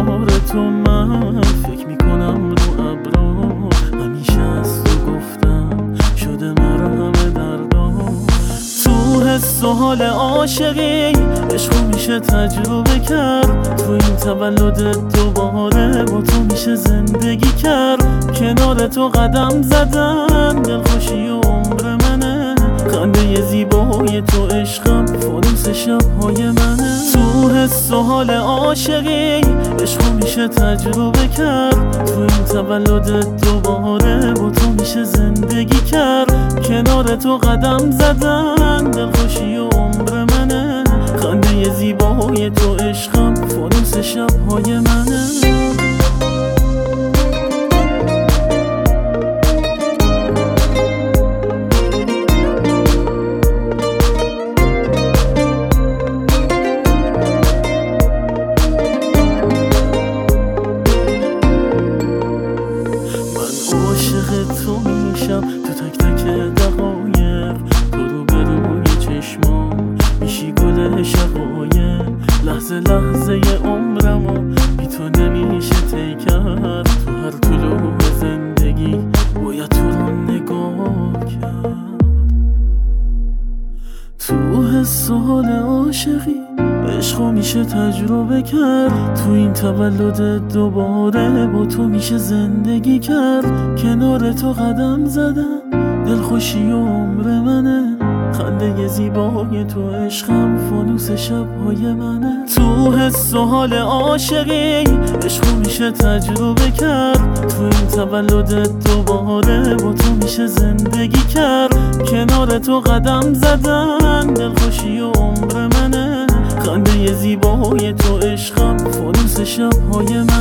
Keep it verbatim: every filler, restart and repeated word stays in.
کنار تو من فکر میکنم رو ابرا، همیشه از تو گفتم شده مرهم دردام. تو حس و حال عاشقی عشقو میشه تجربه کرد، تو این تولد دوباره با تو میشه زندگی کرد. کنار تو قدم زدن دلخوشی و عمر منه، خنده زیبای تو عشقم فانوس شبهای منه. تو حس و حال عاشقی عشقو میشه تجربه کرد، تو این تولد دوباره با تو میشه زندگی کرد. کنار تو قدم زدن دلخوشی و عمر منه، خنده زیبای تو عشقم فانوس شبهای منه. تو میشم تو تک تک دقایق، تو رو به روی چشمام میشی گل شقایق. لحظه لحظه عمرمو بی تو نمیشه طی کرد، تو هر طلوع زندگی باید تو رو نگاه کرد. تو حس و حال عاشقی عشقو میشه تجربه کرد، تو این تولد دوباره با تو میشه زندگی کرد. کنار تو قدم زدم دلخوشی و عمر منه، خنده زیبای تو عشقم فانوس شبهای منه. تو حس و حال عاشقی عشقو میشه تجربه کرد، تو این تولد دوباره با تو میشه زندگی کرد. کنار تو قدم زدن دلخوشی و عمر منه، خنده زیبای تو عشقم فانوس شبهای من.